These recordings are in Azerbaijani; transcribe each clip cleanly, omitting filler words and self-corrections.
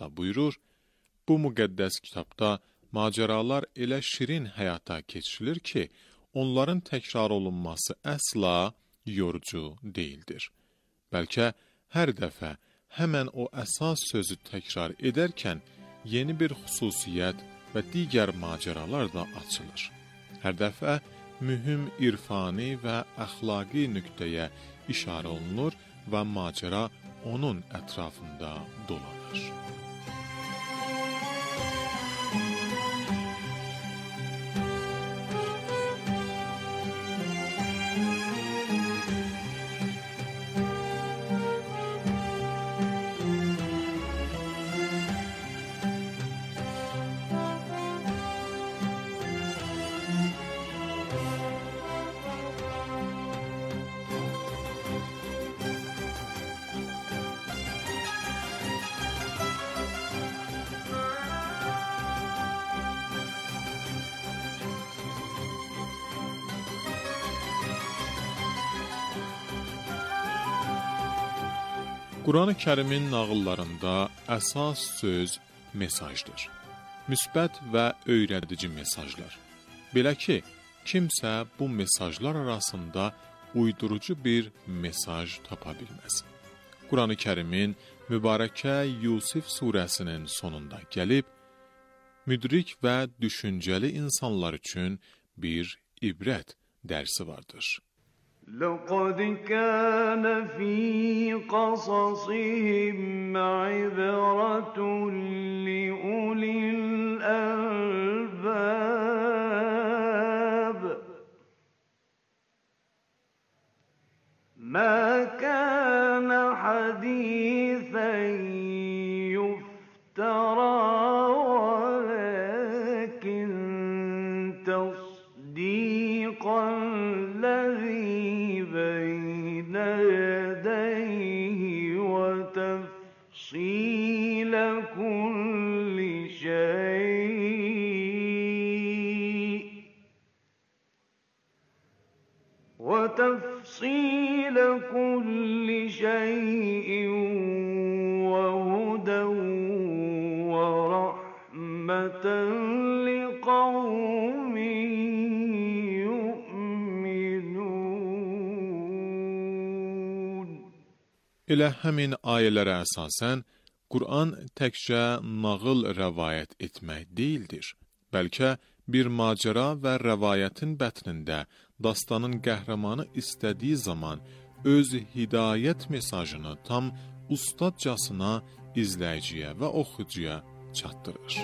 kitabda buyurur, bu müqəddəs kitabda macəralar elə şirin həyata keçirilir ki, onların təkrar olunması əsla yorucu deyildir. Bəlkə hər dəfə həmən o əsas sözü təkrar edərkən yeni bir xüsusiyyət və digər macəralar da açılır. Hər dəfə mühüm irfani və əxlaqi nöqtəyə işarə olunur və macəra onun ətrafında dolanır. Quran-ı Kərimin nağıllarında əsas söz mesajdır. Müsbət və öyrədici mesajlar. Belə ki, kimsə bu mesajlar arasında uydurucu bir mesaj tapa bilməz. Quran-ı Kərimin mübarəkə Yusif surəsinin sonunda gəlib, müdrik və düşüncəli insanlar üçün bir ibrət dərsi vardır. لقد كان في قصصهم عبرة لأولي الألباب ما كان حديثا يفترى ولكن تصديق الذي بين يديه وتفصيل كل شيء وهدى ورحمة لقوم Elə həmin ayələrə əsasən, Qur'an təkcə nağıl rəvayət etmək deyildir. Bəlkə bir macəra və rəvayətin bətnində dastanın qəhrəmanı istədiyi zaman öz hidayət mesajını tam ustadcasına izləyiciyə və oxucuya çatdırır.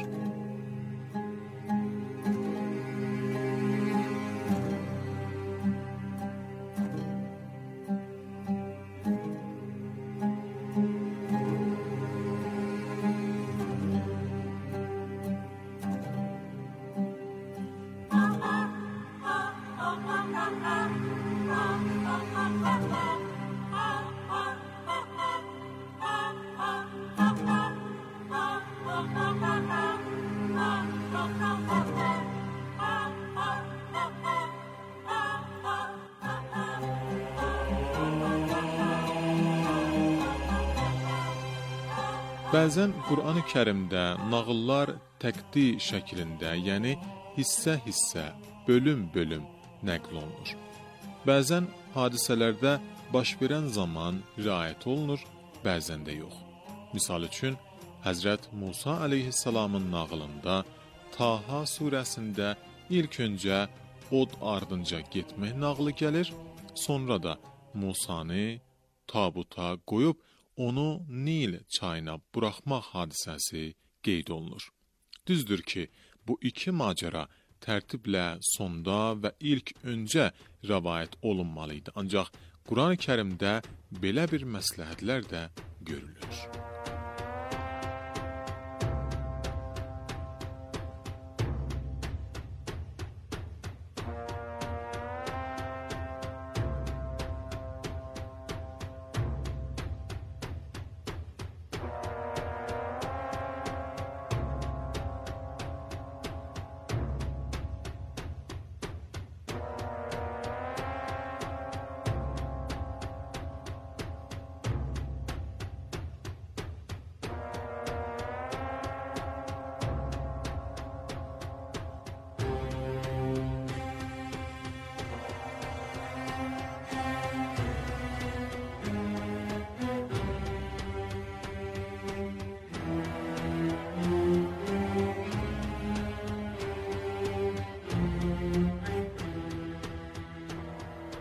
Bəzən Qur'an-ı Kərimdə nağıllar təqdi şəklində, yəni hissə-hissə, bölüm-bölüm nəql olunur. Bəzən hadisələrdə baş verən zaman riayət olunur, bəzən də yox. Misal üçün, Həzrət Musa əleyhissalamın nağılında Taha surəsində ilk öncə od ardınca getmək nağlı gəlir, sonra da Musanı tabuta qoyub onu Nil çayına buraxmaq hadisəsi qeyd olunur. Düzdür ki, bu iki macəra tərtiblə sonda və ilk öncə rəvayət olunmalıydı. Ancaq Quran-ı Kərimdə belə bir məsləhətlər də görülür.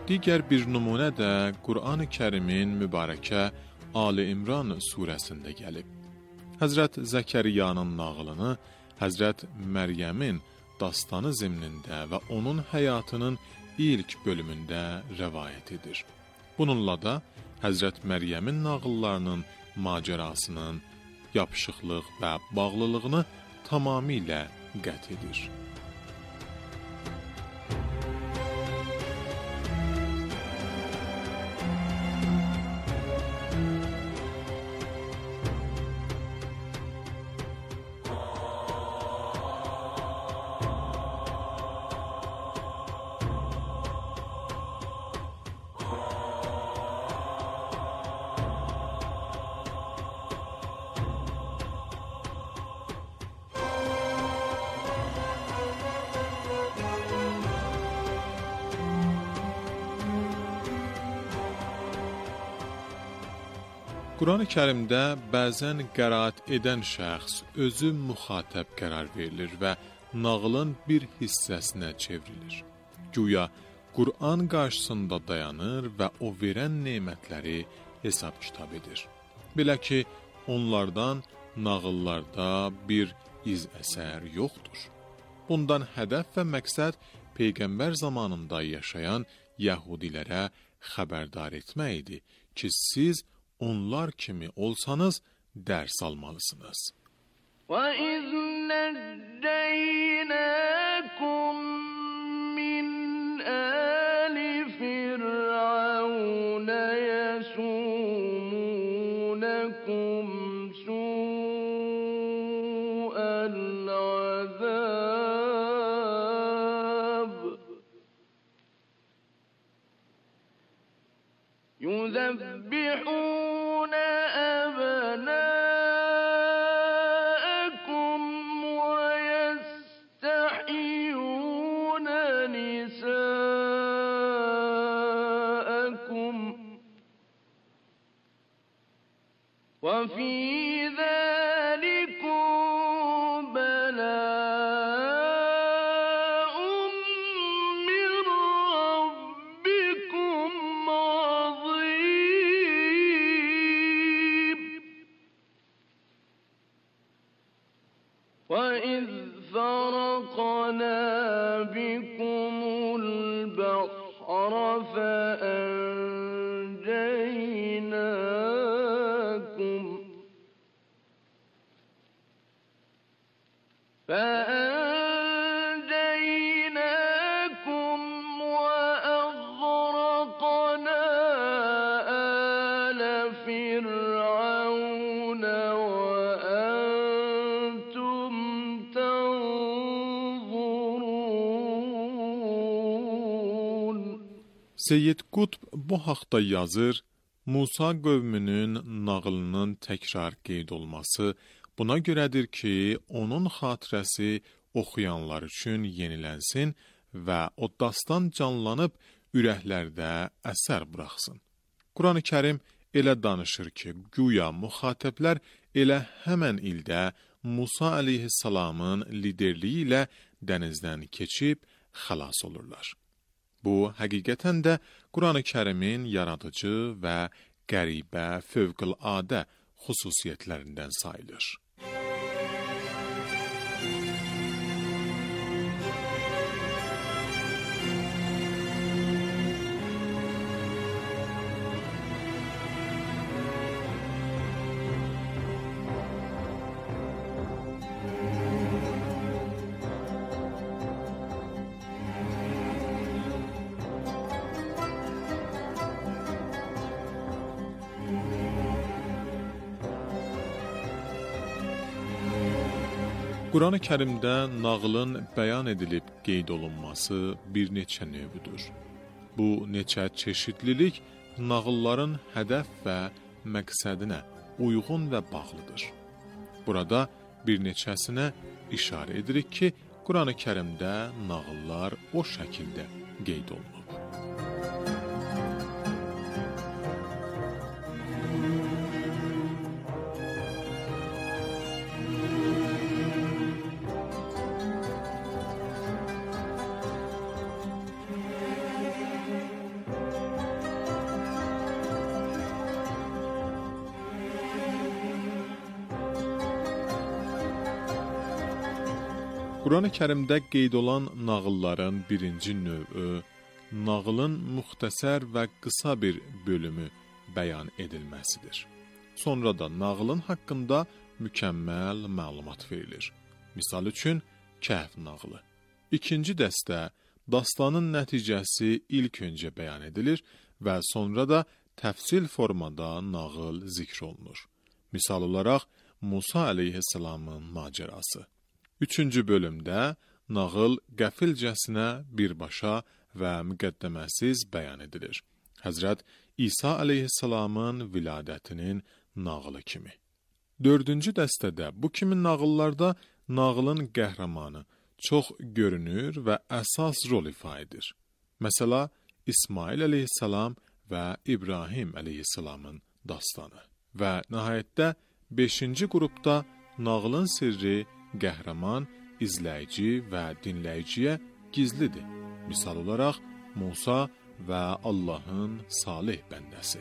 Digər bir nümunə də Qur'an-ı Kərimin mübarəkə Ali İmran surəsində gəlib. Həzrət Zəkəriyanın nağılını Həzrət Məryəmin dastanı zimnində və onun həyatının ilk bölümündə rəvayət edir. Bununla da Həzrət Məryəmin nağıllarının macərasının yapışıqlıq və bağlılığını tamamilə qət edir. Qur'an-ı Kərimdə bəzən qəraət edən şəxs özü müxatəb qərar verilir və nağılın bir hissəsinə çevrilir. Güya Qur'an qarşısında dayanır və o verən nemətləri hesab kitab edir. Belə ki, onlardan nağıllarda bir iz əsər yoxdur. Bundan hədəf və məqsəd Peyğəmbər zamanında yaşayan Yəhudilərə xəbərdar etmək idi ki, siz onlar kimi olsanız dərs almalısınız. وَإِذْ نَجَّيْنَاكُمْ مِنْ آلِ فِرْعَوْنَ يَسُومُونَكُمْ سُوءَ الْعَذَابِ يُذَبِّحُونَ أَبْنَاءَكُمْ وَيَسْتَحْيُونَ نِسَاءَكُمْ وَفِي ذَلِكُمْ بَلَاءٌ مِّن رَّبِّكُمْ عَظِيمٌ. وَإِذْ فَرَقْنَا بِكُمُ الْبَحْرَ فَأَنجَيْنَاكُمْ وَأَغْرَقْنَا آلَ فِرْعَوْنَ وَأَنْتُمْ تَنْظُرُونَ. Seyyid Qutb bu haqda yazır, Musa qövmünün nağılının təkrar qeyd olması buna görədir ki, onun xatirəsi oxuyanlar üçün yenilənsin və o dastan canlanıb ürəklərdə əsər buraxsın. Qur'an-ı Kərim elə danışır ki, güya müxatəblər elə həmən ildə Musa əleyhissalamın liderliyi ilə dənizdən keçib xəlas olurlar. Bu, həqiqətən də Qur'an-ı Kərimin yaradıcı və qəribə, fövqəladə xüsusiyyətlərindən sayılır. Qur'an-ı Kərimdə nağılın bəyan edilib qeyd olunması bir neçə növüdür. Bu neçə çeşidlilik nağılların hədəf və məqsədinə uyğun və bağlıdır. Burada bir neçəsinə işarə edirik ki, Qur'an-ı Kərimdə nağıllar o şəkildə qeyd olunub. Qurani-Kərimdə qeyd olan nağılların birinci növü, nağılın müxtəsər və qısa bir bölümü bəyan edilməsidir. Sonra da nağılın haqqında mükəmməl məlumat verilir. Misal üçün, Kəhf nağılı. İkinci dəstə, dastanın nəticəsi ilk öncə bəyan edilir və sonra da təfsil formada nağıl zikr olunur. Misal olaraq, Musa əleyhissalamın macərası. Üçüncü bölümdə nağıl qəfilcəsinə birbaşa və müqəddəməsiz bəyan edilir. Həzrət İsa əleyhissalamın viladətinin nağılı kimi. Dördüncü dəstədə bu kimi nağıllarda nağılın qəhrəmanı çox görünür və əsas rol ifa edir. Məsəla, İsmail əleyhissalam və İbrahim əleyhissalamın dastanı. Və nəhayətdə 5-ci qrupda nağılın sirri qəhrəman, izləyici və dinləyiciyə gizlidir. Misal olaraq, Musa və Allahın salih bəndəsi.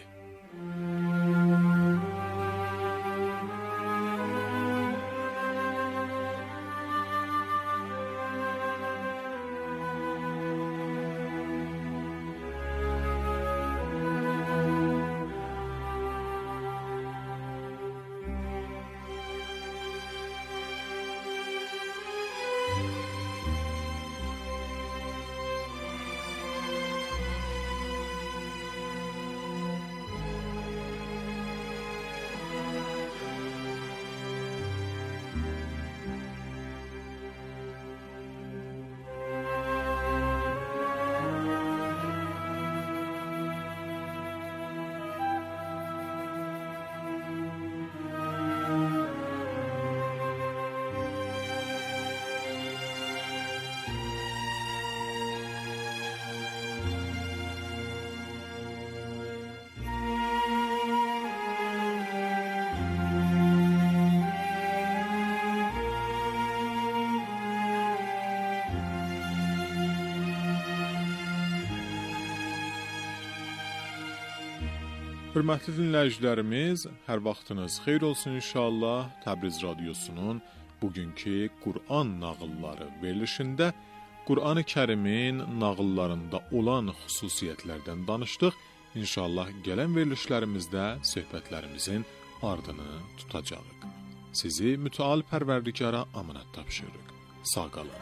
Hörmətli dinləyicilərimiz, hər vaxtınız xeyir olsun inşallah. Təbriz Radiosunun bugünkü Qur'an nağılları verilişində Qur'an-ı Kərimin nağıllarında olan xüsusiyyətlərdən danışdıq. İnşallah gələn verilişlərimizdə söhbətlərimizin ardını tutacağıq. Sizi mütəal pərverdigara amanət tapşırırıq. Sağ qalın.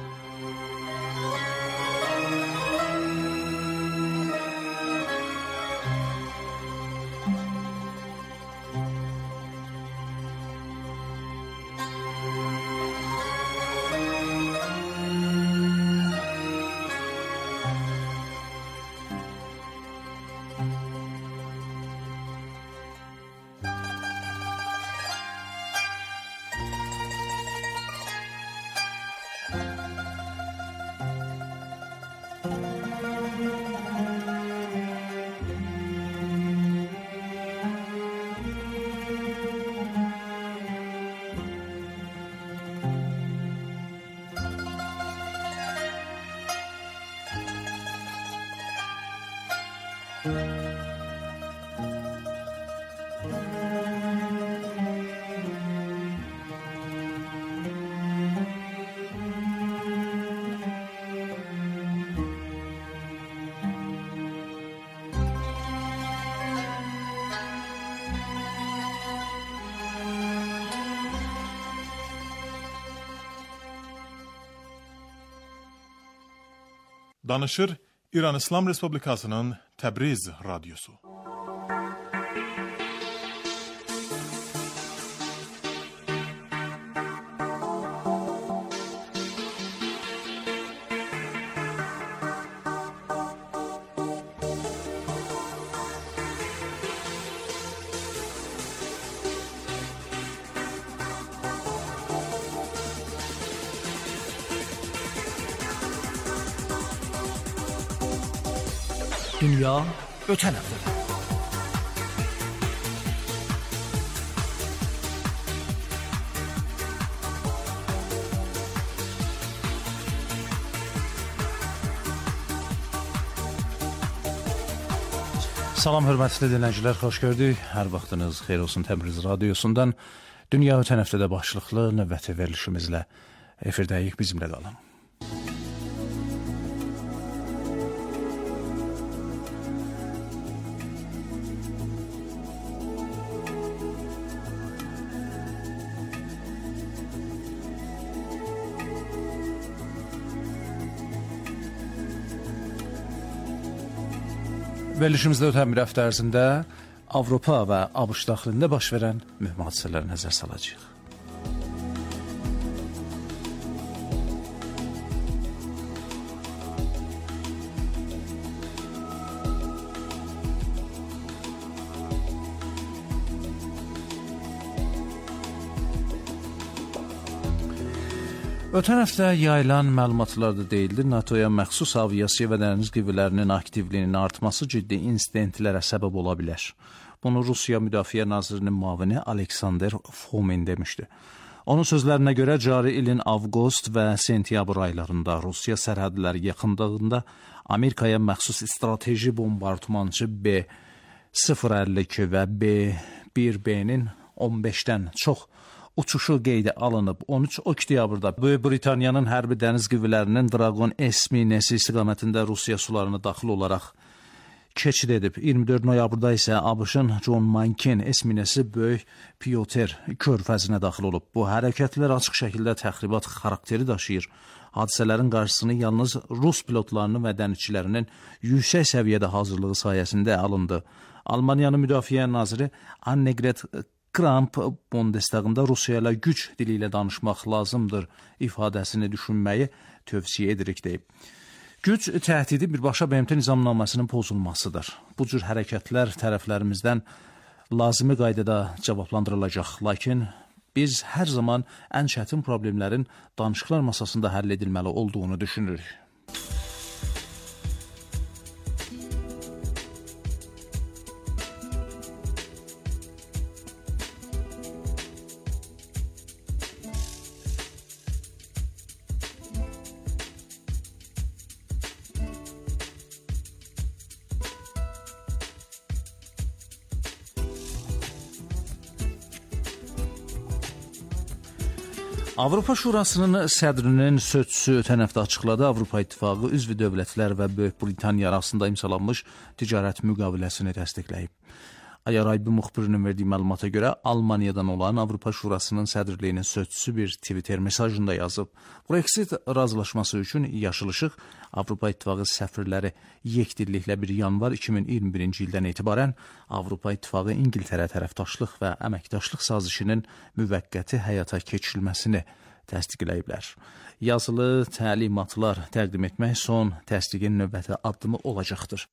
Danışır İran İslam Respublikasının Təbriz Radyosu. Dünya ötən həftədə. Salam hörmətli dinləyicilər, xoş gördük. Hər vaxtınız xeyir olsun Təbriz Radiosundan. Dünya ötən həftədə başlıqlı növbəti verilişimizlə Efirdəyik, bizimlə qalın. Verilişimizdə ötən bir həftə ərzində Avropa və ABŞ daxilində baş verən mühüm hadisələrə nəzər salacağıq. Ötən həftə yayılan məlumatlarda deyilir, NATO-ya məxsus aviasiya və dəniz qüvvələrinin aktivliyinin artması ciddi insidentlərə səbəb ola bilər. Bunu Rusiya Müdafiə Nazirinin müavini Alexander Fomin demişdi. Onun sözlərinə görə cari ilin avqust və sentyabr aylarında Rusiya sərhədləri yaxınlığında Amerikaya məxsus strateji bombardımançı B-052 və B-1B-nin 15-dən çox uçuşu qeydə alınıb. 13 oktyabrda Böyük Britaniyanın hərbi dəniz qüvvələrinin Dragon S minəsi istiqamətində Rusiya sularına daxil olaraq keçid edib. 24 noyabrda isə ABŞ-ın John Mankin S minəsi Böyük Pyotr körfəzinə daxil olub. Bu hərəkətlər açıq şəkildə təxribat xarakteri daşıyır. Hadisələrin qarşısını yalnız Rus pilotlarının və dənizçilərinin yüksək səviyyədə hazırlığı sayəsində alındı. Almaniyanın müdafiə naziri Annegret Kramp Bundestagında Rusiya ilə güc dili ilə danışmaq lazımdır ifadəsini düşünməyi tövsiyə edirik deyib. Güc təhdidi birbaşa BMT nizamnaməsinin pozulmasıdır. Bu cür hərəkətlər tərəflərimizdən lazımi qaydada cavablandırılacaq. Lakin biz hər zaman ən çətin problemlərin danışıqlar masasında həll edilməli olduğunu düşünürük. Avropa Şurasının sədrinin sözçüsü ötən həftə açıqladı. Avropa İttifaqı üzv dövlətlər və Böyük Britaniya arasında imzalanmış ticarət müqaviləsini təsdiqləyib. Ayaraybi müxbirinin verdiyi məlumata görə Almaniyadan olan Avropa Şurasının sədrliyinin sözçüsü bir Twitter mesajında yazıb. Brexit razılaşması üçün yaşıl işıq Avropa İttifaqı səfirləri yekdilliklə 1 yanvar 2021-ci ildən etibarən Avropa İttifaqı İngiltərə tərəfdaşlıq və əməkdaşlıq sazişinin müvəqqəti həyata keçirilməsini təsdiqləyiblər. Yazılı təlimatlar təqdim etmək son təsdiqin növbəti addımı olacaqdır.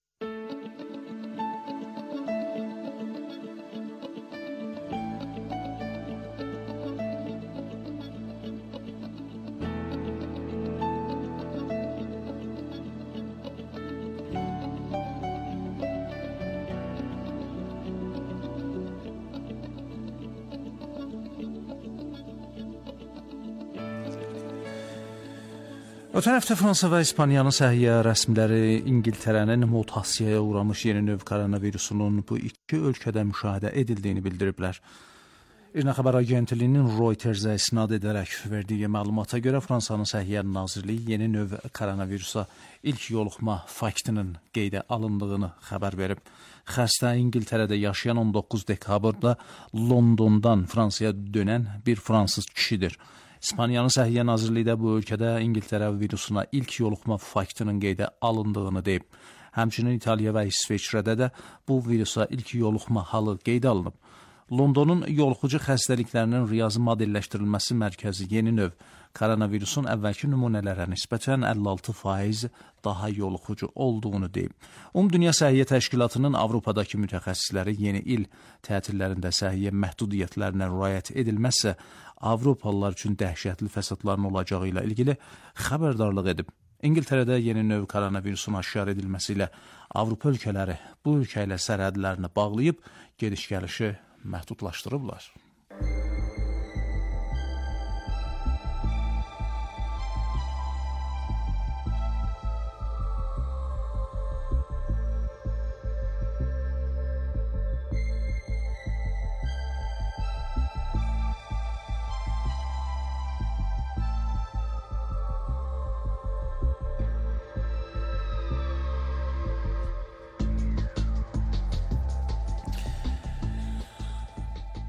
Ötən həftə Fransa və İspaniyanın səhiyyə rəsmiləri İngiltərənin mutasiyaya uğramış yeni növ koronavirusunun bu iki ölkədə müşahidə edildiyini bildiriblər. İRNA xəbər agentliyinin Reuters-ə isnad edərək verdiyi məlumata görə Fransanın Səhiyyə Nazirliyi yeni növ koronavirusa ilk yoluxma faktının qeydə alındığını xəbər verib. Xəstə İngiltərədə yaşayan 19 dekabrda Londondan Fransaya dönən bir fransız kişidir. İspaniyanın Səhiyyə Nazirliyi də bu ölkədə İngiltərə virusuna ilk yoluxma faktının qeydə alındığını deyib. Həmçinin İtaliya və İsveçrədə də bu virusa ilk yoluxma halı qeydə alınıb. Londonun yoluxucu xəstəliklərinin riyazi modelləşdirilməsi mərkəzi yeni növ koronavirusun əvvəlki nümunələrə nisbətən 56% daha yoluxucu olduğunu deyib. Dünya Səhiyyə Təşkilatının Avropadakı mütəxəssisləri yeni il tətillərində səhiyyə məhdudiyyətlərinə riayət edilməzsə, Avropalılar üçün dəhşətli fəsadların olacağı ilə ilgili xəbərdarlıq edib. İngiltərədə yeni növ koronavirusun aşkar edilməsi ilə Avropa ölkələri bu ölkə ilə sərhədlərini bağlayıb, gediş-gəlişi məhdudlaşdırıblar.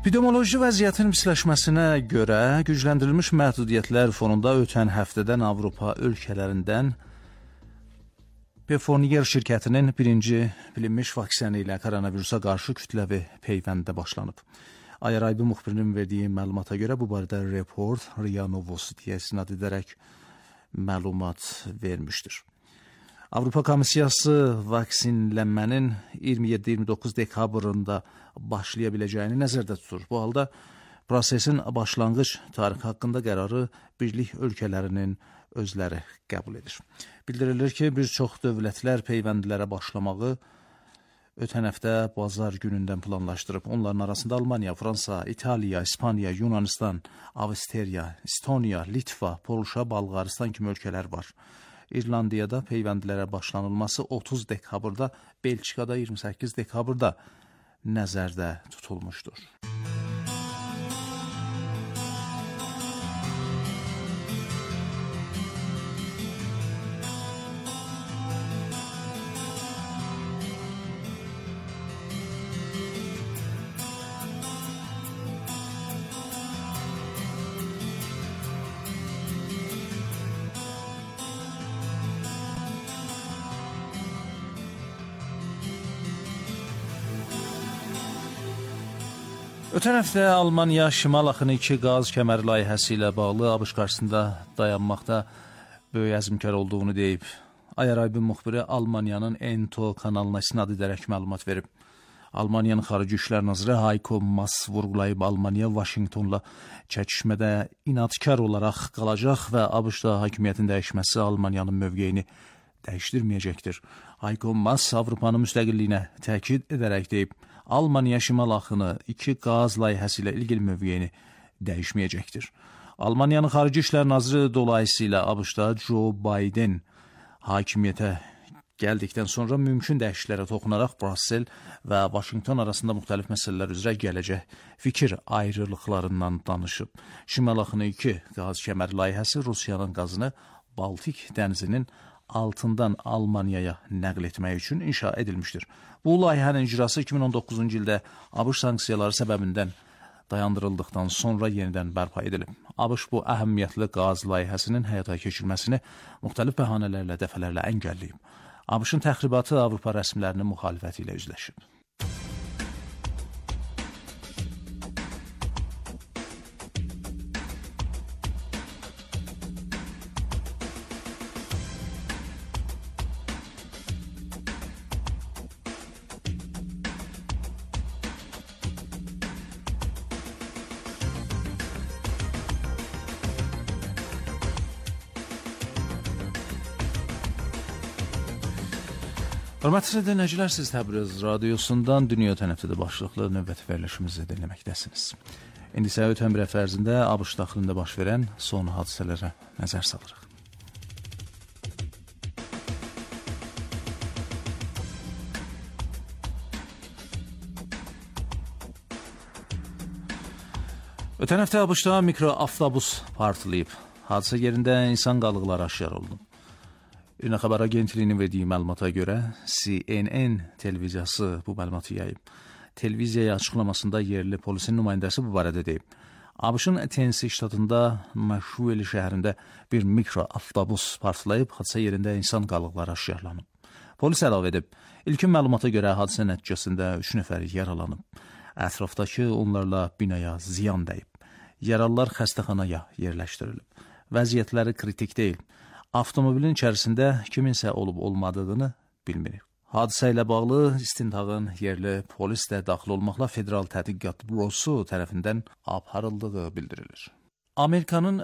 Epidemioloji vəziyyətin pisləşməsinə görə gücləndirilmiş məhdudiyyətlər fonunda ötən həftədən Avropa ölkələrindən Pfizer şirkətinin birinci bilinmiş vaksini ilə koronavirusa qarşı kütləvi peyvəndə başlanıb. Ayaraybi müxbirinin verdiyi məlumata görə bu barədə Report RIA Novostiyə istinad edərək məlumat vermişdir. Avropa Komissiyası vaksinlənmənin 27-29 dekabrında başlaya biləcəyini nəzərdə tutur. Bu halda prosesin başlanğıc tarixi haqqında qərarı birlik ölkələrinin özləri qəbul edir. Bildirilir ki, bir çox dövlətlər peyvəndlərə başlamağı ötən həftə bazar günündən planlaşdırıb. Onların arasında Almaniya, Fransa, İtaliya, İspaniya, Yunanistan, Avstriya, Estoniya, Litva, Polşa, Bolqaristan kimi ölkələr var. İrlandiyada peyvəndlərə başlanılması 30 dekabrda, Belçikada 28 dekabrda nəzərdə tutulmuşdur. Ötən həftə Almaniya Şimal Axını 2 qaz kəməri layihəsi ilə bağlı ABŞ qarşısında dayanmaqda böyük əzmkar olduğunu deyib. Ayaraybi müxbiri Almaniyanın Ento kanalına istinad edərək məlumat verib. Almaniyanın Xarici İşlər Naziri Heiko Maas vurğulayıb, Almaniya Vaşinqtonla çəkişmədə inadkar olaraq qalacaq və ABŞ-da hakimiyyətin dəyişməsi Almaniyanın mövqeyini dəyişdirməyəcəkdir. Heiko Maas Avropanın müstəqilliyinə təkid edərək deyib, Almaniya Şimal Axını 2 qaz layihəsi ilə ilgili mövqeyini dəyişməyəcəkdir. Almaniyanın Xarici İşlər Naziri dolayısıyla ABŞ-da Joe Biden hakimiyyətə gəldikdən sonra mümkün dəyişikliklərə toxunaraq Brüssel və Vaşinqton arasında müxtəlif məsələlər üzrə gələcək fikir ayrılıqlarından danışıb. Şimal Axını 2 qaz kəməri layihəsi Rusiyanın qazını Baltik dənizinin altından Almaniyaya nəql etmək üçün inşa edilmişdir. Bu layihənin icrası 2019-cu ildə ABŞ sanksiyaları səbəbindən dayandırıldıqdan sonra yenidən bərpa edilib. ABŞ bu əhəmiyyətli qaz layihəsinin həyata keçirilməsini müxtəlif bəhanələrlə dəfələrlə əngəlləyib. ABŞ-ın təxribatı Avropa rəsmilərinin müxalifəti ilə üzləşib. Hörmətli dinləyicilər, siz Təbriz radiosundan dünya ötən həftədə başlıqlı növbəti verilişimizi dinləməkdəsiniz. İndi isə ötən bir həftə ərzində ABŞ daxilində baş verən son hadisələrə nəzər salırıq. Ötən həftə ABŞ-da mikroavtobus partlayıb. Hadisə yerində insan qalıqları aşkar olunub. İRNA xəbər agentliyinin verdiyi məlumata görə CNN televiziyası bu məlumatı yayıb. Televiziyaya açıqlamasında yerli polisin nümayəndəsi bu barədə deyib. ABŞ-ın Tennessee ştatında Nashville şəhərində bir mikroavtobus partlayıb, hadisə yerində insan qalıqları aşkarlanıb. Polis əlavə edib, ilkin məlumata görə hadisə nəticəsində 3 nəfər yaralanıb. Ətrafdakı onlarla binaya ziyan dəyib. Yaralılar xəstəxanaya yerləşdirilib. Vəziyyətləri kritik deyil. Avtomobilin içərisində kiminsə olub-olmadığını bilmirik. Hadisə ilə bağlı istintaqın yerli polis də daxil olmaqla Federal Tədqiqat Bürosu tərəfindən aparıldığı bildirilir. Amerikanın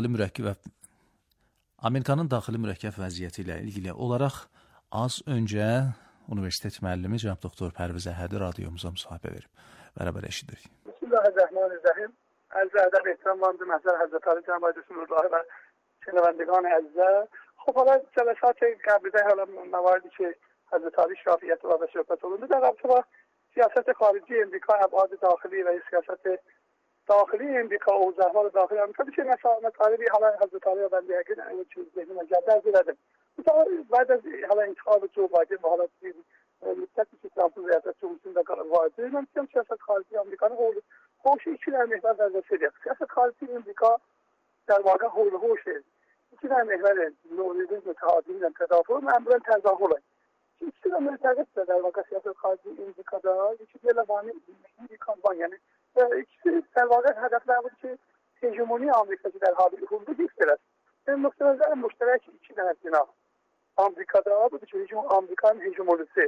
daxili mürəkkəb vəziyyəti ilə ilgili olaraq az öncə universitet müəllimi cənab doktor Pərviz Əhədi radiomuza müsahibə verib. Bərabər eşidirik. Bismillahirrahmanirrahim. Ərz ədəb ehtiramlandı məhzər Həzrət Ali Cəmaət Rəsulullah və شنوندگان عزیز. خب حالا جلسات قبلی حالا مواردی که حضرت علی شافعیت و صحبت آورده در رابطه با سیاست خارجی امریکا، ابعاد داخلی و سیاست داخلی امریکا و اوضاع داخلی امریکا بشه مطالبی حالا حضرت علی و بنده اگه این چیز ذهن مجدد زدم. بعد از حالا انتخاب جو بایدن و حالا مدت که ترامپ ریاست جمهوری در وارد من سیاست خارجی امریکا رو هوش iki tane mehver vəzifədir. Siyasət xarici İndika در واقع حول هوشه. iki tane mehver növrüdün mütehadimle tedafür məmurən təzahürlə. İkisi de mültəqitdir در واقع siyasət xarici İndikada. İkisi de levani kampanyanı. İkisi در واقع hədəflər budur ki, hegemoni Amerikası در حال üfurdu göstərər. Noktalar müşterek iki tane bina. Amerika'da budur ki, Amerika'nın hegemonisi.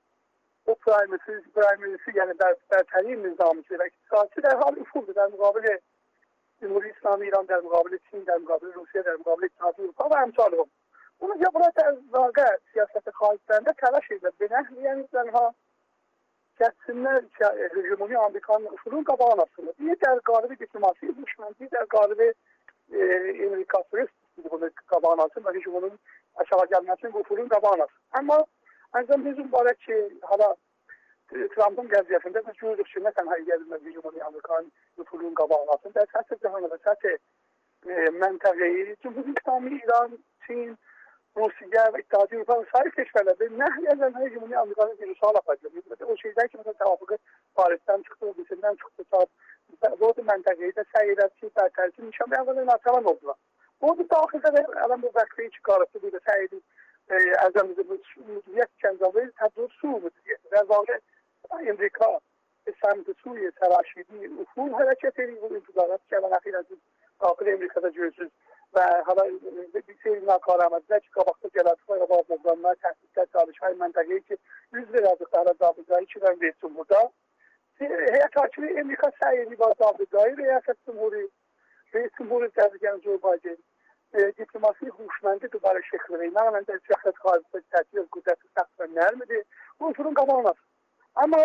O primary'si yani berteri nizamcı ve iktisatçı der hal üfurdu. Der mukabele Cumhuriyet İslamı İran, der mukabele Çin, der mukabele Rusya, der mukabele İttihat Avrupa ve emsalım. Bunu yapılan der siyasete karşılarında telaş edilir. Benehliyenizden geçsinler hegemoni Amerika'nın üfurun kabağın aslında. Bir der galibi diplomasi, düşmanci der galibi Amerika Süresi bunu kabağın alsın ve hegemonun aşağı gelmesinin bu üfurun kabağın alsın. Ama ancaq bizim barək ki, hala Trump'ın qəziyyətində biz görürük ki, nə tənha gəlmə hegemoni Amerikanın nüfuzunun qabağınasında, səsi cəhanədə, səsi məntəqəyi, Cumhuriyet İslamı İran, Çin, Rusya və İttihat Avrupa və sair keşverlərdə nəhliyədən hegemoni Amerikanın virüsü alapacaq. O şeydən ki, məsələn, təvafıqı Paris'dən çıxdı, Rusiyadan çıxdı, bu məntəqəyi də səyirlər ki, bərtərisi nişan və əvvələn atalan oldular. Bu daxildə də bu vəqfəyi çıxarıbdı, bu da səyirli Əzəmizin müdüriyət kənzavı təbdil su müdüriyəti. Və vaqə Amerika səmti Suriye sərəşidi uful hərəkət edir bu intizarat ki, ələn əxirən daxil Amerikada görürsünüz və hala bir seyir nakaramətlər ki, qabaqda gələtlər, qabaq boğlanlar, təhdidlər, çalışay məntəqəyi ki, 100 verəcəklərə zabıqayı ki, mən versin burada. Həyət hakimi Amerika səyiri var zabıqayı, rəyasət cumhuri, rəyis cumhuri təzgən Joe Biden. Diplomasi huşməndi dubarı şəkilləri, mən də siyasət xaricdə təsir qüdrəti səxsənlərmidir, bu üfurun qabağınaz. Amma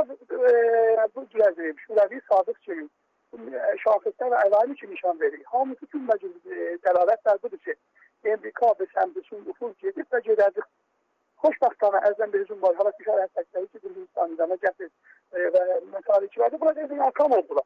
bu cürəzliymiş, ürəvi sadıq ki, şahsətlər və əvami ki, nişan verir. Hamısı tüm məcul dəlalətlər budur ki, Amerika və səmbisun ufur gedib və gedərdik. Xoşbəxtana əzəm bir üzüm var, hala tişarət səkləri ki, Gürcistan İrana gətir və məsali ki, burada ezin arkam oldular.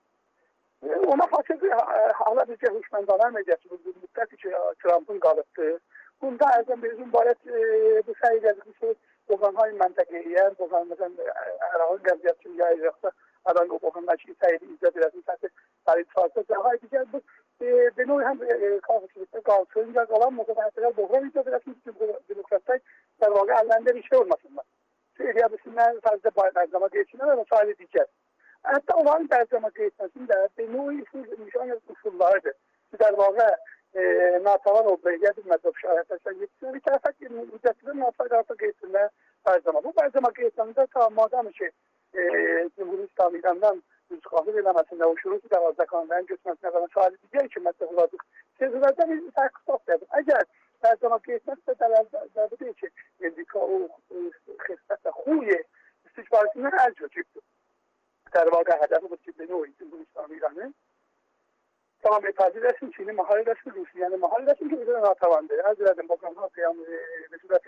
Ona xaçı hala bizə hükməndarlar mediası bu müddət ki, Trump'ın qalıbdır. Bunda əzəm bir üzüm barət bu səhiyyədik ki, Boğanhay məntəqəyə, Boğanlıqdan ərağın qəziyyət kimi yayacaqsa, ədən o Boğanlıqdakı səhiyyə izlə biləsiniz, səsi tarih çarşı. Haydi gəl, bu beni həm qalxışlıqda qalsın, ya qalan müqəbətlər Boğan izlə biləsiniz ki, bu demokratlar sərvaqa əllərində bir şey olmasınlar. Eliyabisindən fərzdə bərzama geçsinlər və sahili digər. Hətta onların bərzama geçməsində beni nişan usullarıdır. در واقع ناتوان oldu. Gedilmez o şahitlerden yetişiyor. Bir tarafa müddetli natakarata geçsinler bərzama. Bu bərzama geçsəndə madem ki Cumhuriyet İslamı İran'dan rüzgahı vereməsində o şurutu davazdakanların götürməsində falan sahili digər ki, məsələdik. Sözlərdə bir tərqisat dedim. Əgər bərzama geçmezsə dərbi deyil ki, Amerika o xisbət və xuye istikbarisindən əl götürdü. در واقع هدف بود که بین جمهوری اسلامی ایران تمام تحلیل رسم چینی محل رسم روسی یعنی محل رسم که بدون ناتوانده از رد بحران‌ها قیام به صورت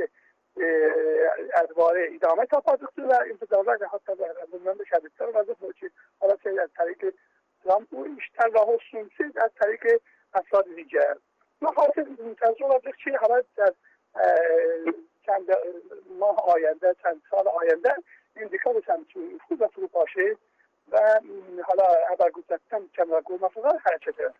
ادوار ادامه تاپادخته و انتظارات حتی bundan da şiddetler vazif بود که حالا چه از طریق ترامپ و بیشتر راه olsun چه از طریق افراد دیگر محاسب منتظر olacak که حالا در چند ماه آینده چند سال آینده indika بسنچون خود و فروپاشه و حالا ابرگذشتن کمرا گرمافقار حرکت edin.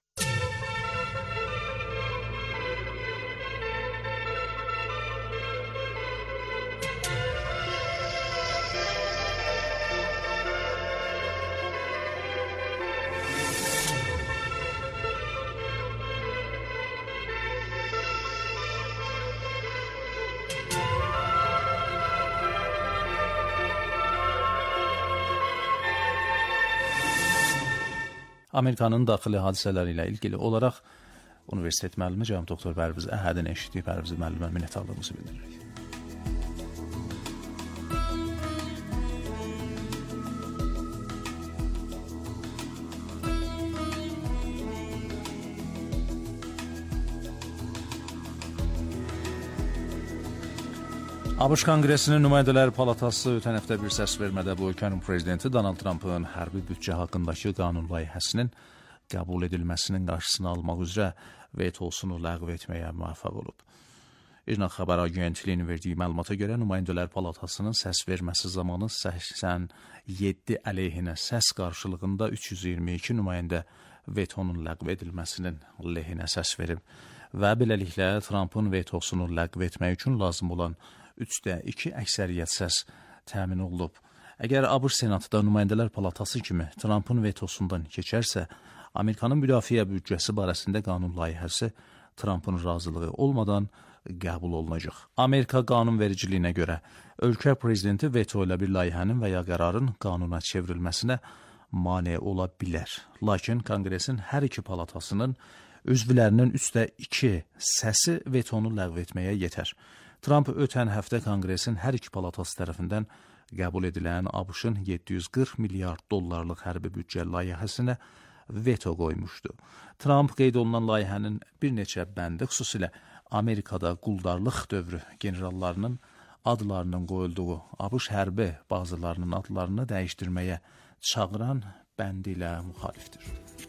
Amerikanın daxili hadisələri ilə ilgili olaraq Universitet müəllimi cənab doktor Pərviz Əhədin eşitdiyi Pərviz müəllimə minnətdarlığımızı bildiririk. ABŞ Konqresinin Nümayəndələr Palatası ötən həftə bir səsvermədə bu ölkənin prezidenti Donald Trumpın hərbi büdcə haqqındakı qanun layihəsinin qəbul edilməsinin qarşısını almaq üzrə vetosunu ləğv etməyə müvəffəq olub. İRNA xəbər agentliyinin verdiyi məlumata görə Nümayəndələr Palatasının səs verməsi zamanı 87 əleyhinə səs qarşılığında 322 nümayəndə vetonun ləğv edilməsinin lehinə səs verib və beləliklə Trumpın vetosunu ləğv etmək üçün lazım olan 3/2 əksəriyyət səs təmin olunub. Əgər ABŞ Senatında Nümayəndələr Palatası kimi Trumpın vetosundan keçərsə, Amerikanın müdafiə büdcəsi barəsində qanun layihəsi Trumpın razılığı olmadan qəbul olunacaq. Amerika qanunvericiliyinə görə ölkə prezidenti veto ilə bir layihənin və ya qərarın qanuna çevrilməsinə mane ola bilər. Lakin Konqresin hər iki palatasının üzvlərinin 3/2 səsi vetonu ləğv etməyə yetər. Trump ötən həftə Konqresin hər iki palatası tərəfindən qəbul edilən ABŞ-ın 740 milyard dollarlıq hərbi büdcə layihəsinə veto qoymuşdu. Trump qeyd olunan layihənin bir neçə bəndi, xüsusilə Amerikada quldarlıq dövrü generallarının adlarının qoyulduğu ABŞ hərbi bazılarının adlarını dəyişdirməyə çağıran bəndi ilə müxalifdir.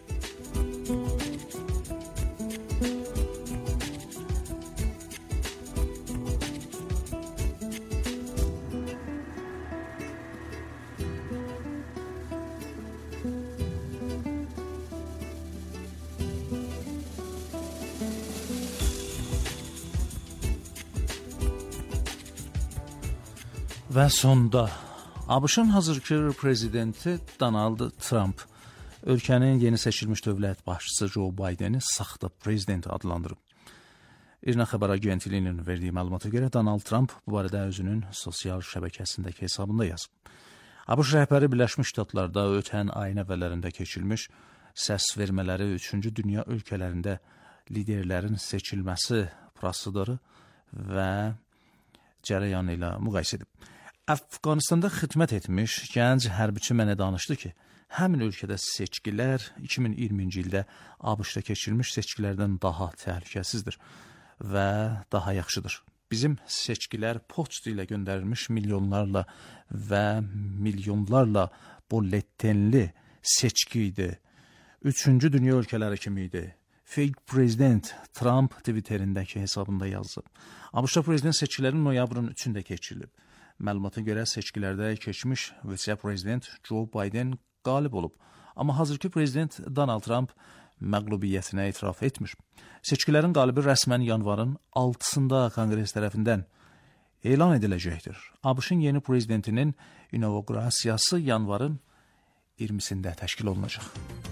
Və sonda ABŞ-ın hazırki prezidenti Donald Trump ölkənin yeni seçilmiş dövlət başçısı Joe Bideni saxta prezident adlandırıb. İRNA xəbər agentliyinin verdiyi məlumata görə Donald Trump bu barədə özünün sosial şəbəkəsindəki hesabında yazıb. ABŞ rəhbəri Birləşmiş Ştatlarda ötən ayın əvvəllərində keçirilmiş səs vermələri 3-cü dünya ölkələrində liderlərin seçilməsi proseduru və cərəyanı ilə müqayisə edib. Əfqanistanda xidmət etmiş gənc hərbiçi mənə danışdı ki, həmin ölkədə seçkilər 2020-ci ildə ABŞ-da keçirilmiş seçkilərdən daha təhlükəsizdir və daha yaxşıdır. Bizim seçkilər poçt ilə göndərilmiş milyonlarla və milyonlarla bulletenli seçki idi. 3-cü dünya ölkələri kimi idi. Fake prezident Trump Twitterindəki hesabında yazıb. ABŞ-da prezident seçkilərin noyabrın 3-də keçirilib. Məlumata görə seçkilərdə keçmiş vitse-prezident Joe Biden qalib olub. Amma hazırki prezident Donald Trump məğlubiyyətinə etiraf etmir. Seçkilərin qalibi rəsmən yanvarın 6-sında Konqres tərəfindən elan ediləcəkdir. ABŞ-ın yeni prezidentinin inaugurasiyası yanvarın 20-sində təşkil olunacaq.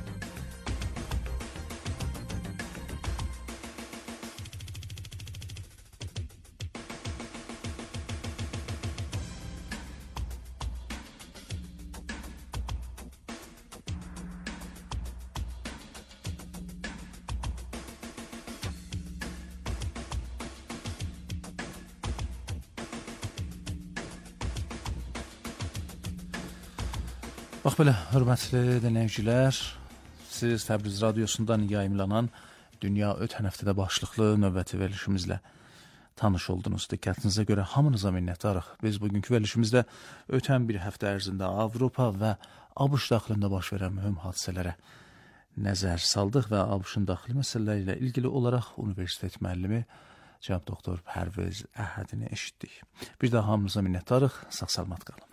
Bax belə, hörmətli dinləyicilər, siz Təbriz radiosundan yayımlanan Dünya ötən həftədə başlıqlı növbəti verilişimizlə tanış oldunuz. Diqqətinizə görə hamınıza minnətdarıq. Biz bugünkü verilişimizdə ötən bir həftə ərzində Avropa və ABŞ daxilində baş verən mühüm hadisələrə nəzər saldıq və ABŞ-ın daxili məsələləri ilə ilgili olaraq universitet müəllimi cənab doktor Pərviz Əhədini eşitdik. Bir daha hamınıza minnətdarıq. Sağ-salamat qalın.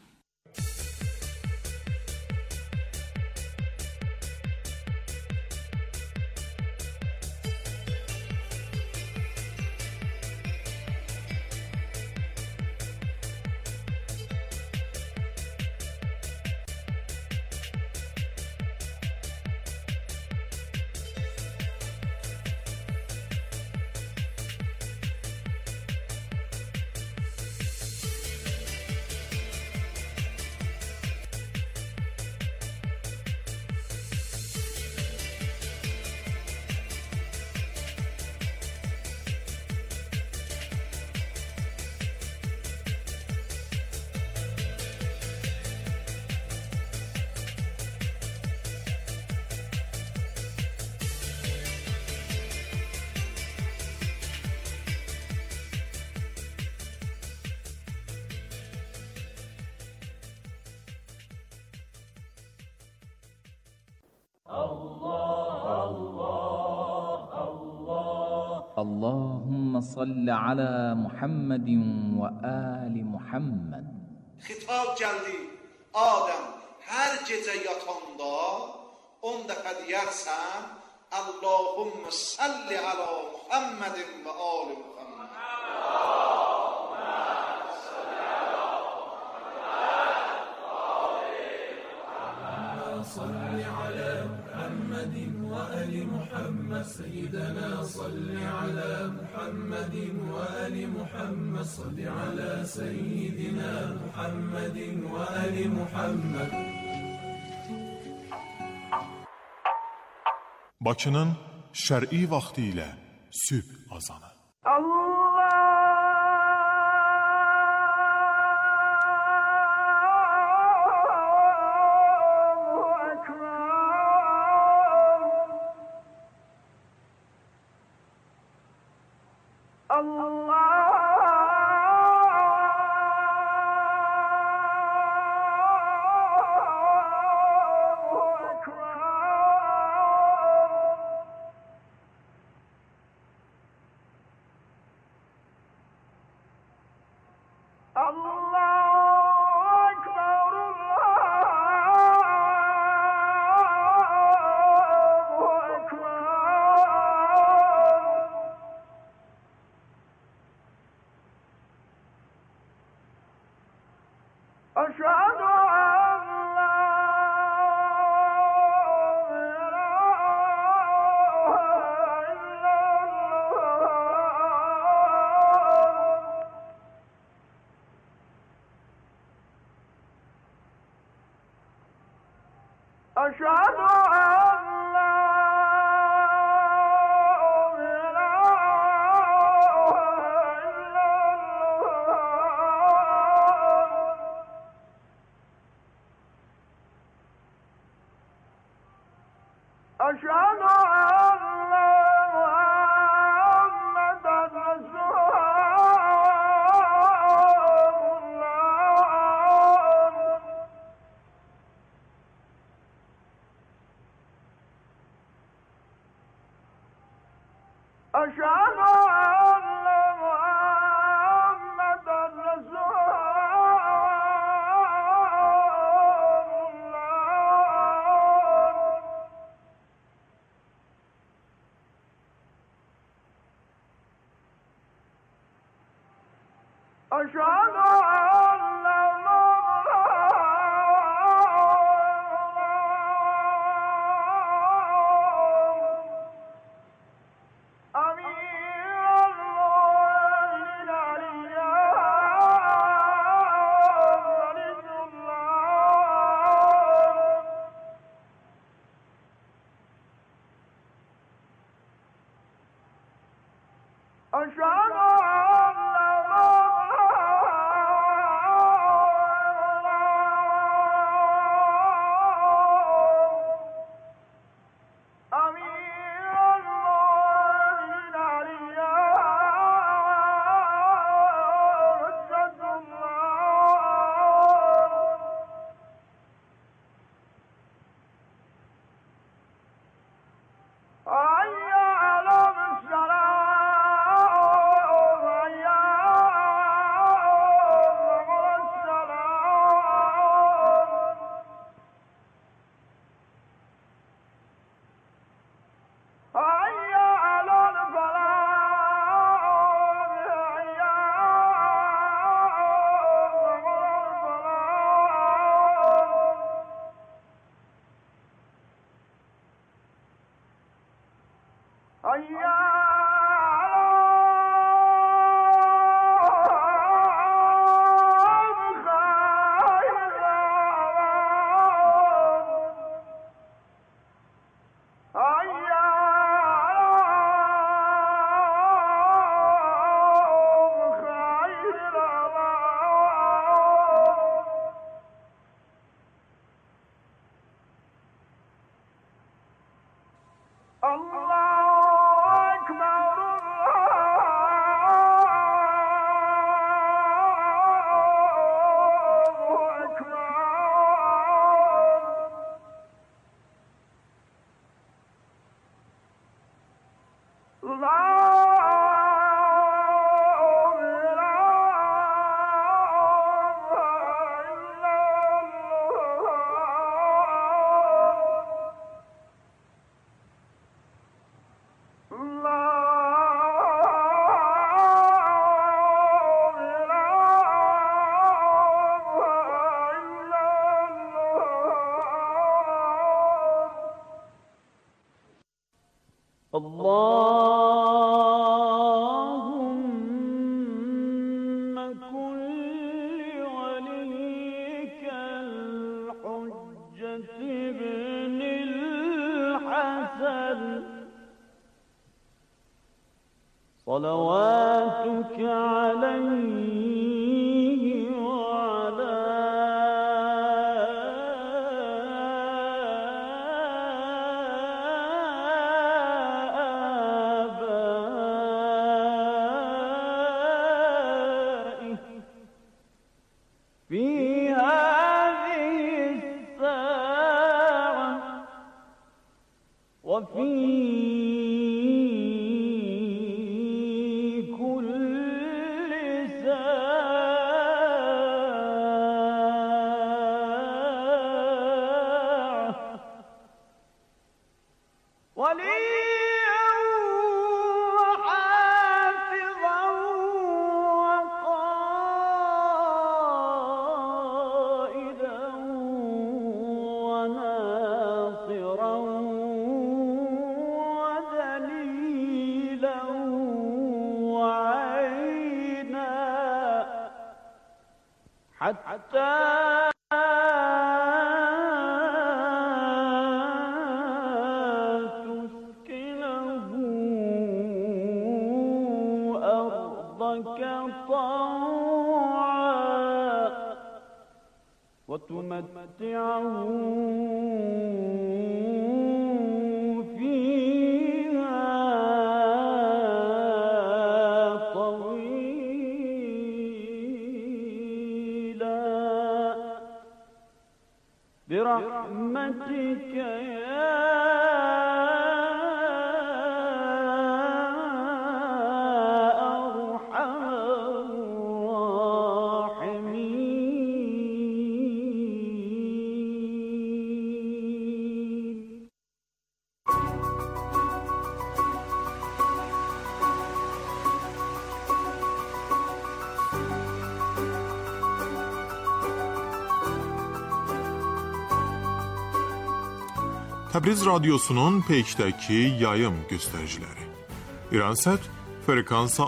اللهم صل على محمد و آل محمد. Xitab gəldi, Adəm, hər gecə yatanda 10 dəfə deyərsən, Allahumma salli ala Muhammedin və ali Muhammed. صل على محمد وآل محمد سيدنا صل على محمد وآل محمد صل على سيدنا محمد وآل محمد. Bakının şər'i vaxtı ilə sübh azanı. صلواتك عليه وعلى آبائه في هذه الساعة وفي حتى تسكنه أرضك طوعا وتمتعه برحمتك يا أرحم الراحمين. Təbriz radiosunun Peykdəki yayım göstəriciləri. İransat frekansa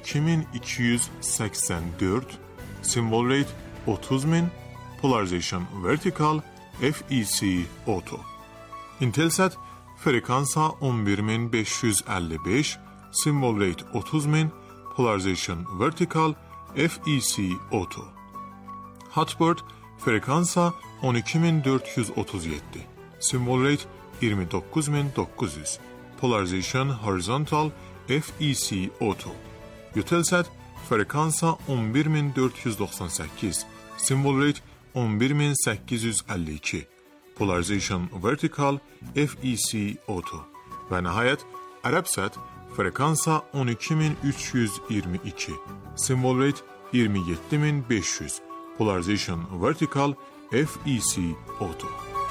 12284, simvol rate 30000, polarization vertical, FEC auto. Intelsat frekansa 11555, simvol rate 30000, polarization vertical, FEC auto. Hotbird frekansa 12437, simvol rate 29900, polarization horizontal, FEC auto. Eutelsat frekansa 11498, simvol rate 11852, polarization vertical, FEC auto. Və nəhayət Arabsat frekansa 12322, simvol rate 27500, polarization vertical, FEC auto.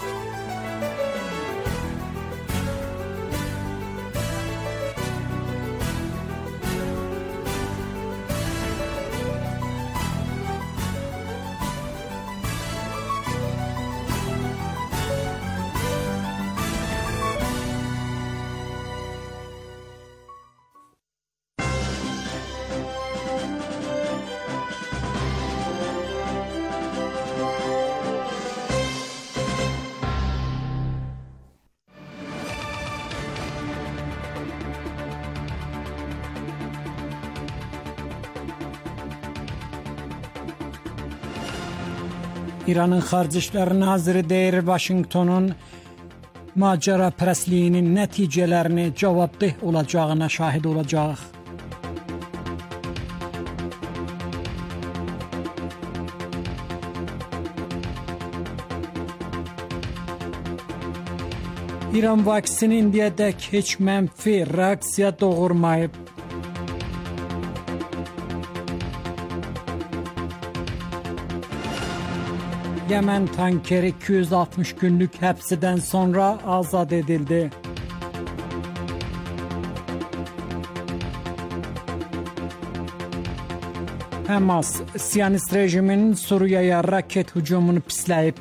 İranın Xarici İşlər Naziri deyir, Vaşinqtonun macərapərəstliyinin nəticələrini cavabdeh olacağına şahid olacaq. İran vaksini indiyədək heç mənfi reaksiya doğurmayıb. Yemen tankeri 260 günlük həbsdən sonra azad edildi. Hamas, Siyonist rejimin Suriyaya raket hücumunu pisləyib.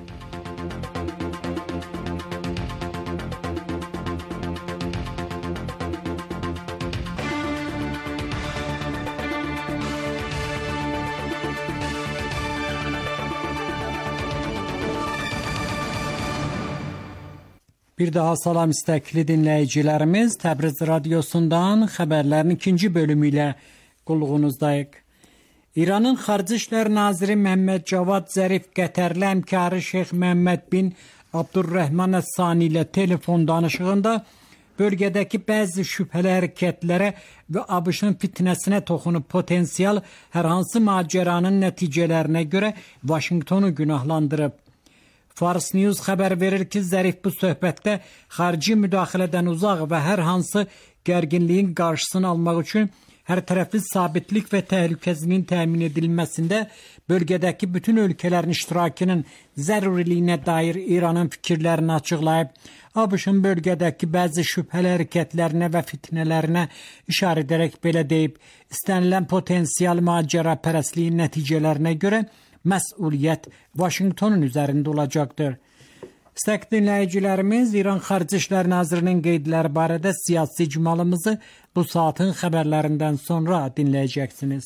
Bir daha salam istekli dinleyicilerimiz, Təbriz Radyosu'ndan xəbərlərin ikinci bölümüyle qulluğunuzdayıq. İranın Xarici İşlər Naziri Məhəmməd Cavad Zərif Qətərli həmkarı Şeyx Məhəmməd bin Abdurrahman Əs-Sani ilə telefon danışığında bölgədəki bəzi şübhəli hərəkətlərə və ABŞ-ın fitnəsinə toxunub potensial hər hansı macəranın nəticələrinə görə Vaşinqtonu günahlandırıb. Fars News xəbər verir ki, Zərif bu söhbətdə xarici müdaxilədən uzaq və hər hansı gərginliyin qarşısını almaq üçün hər tərəfli sabitlik və təhlükəsizliyin təmin edilməsində bölgədəki bütün ölkələrin iştirakının zəruriliyinə dair İranın fikirlərini açıqlayıb. ABŞ-ın bölgədəki bəzi şübhəli hərəkətlərinə və fitnələrinə işarə edərək belə deyib, istənilən potensial macəra pərəstliyin nəticələrinə görə məsuliyyət Vaşinqtonun üzərində olacaqdır. İstəkli dinləyicilərimiz, İran Xarici İşlər Nazirinin qeydləri barədə siyasi icmalımızı bu saatın xəbərlərindən sonra dinləyəcəksiniz.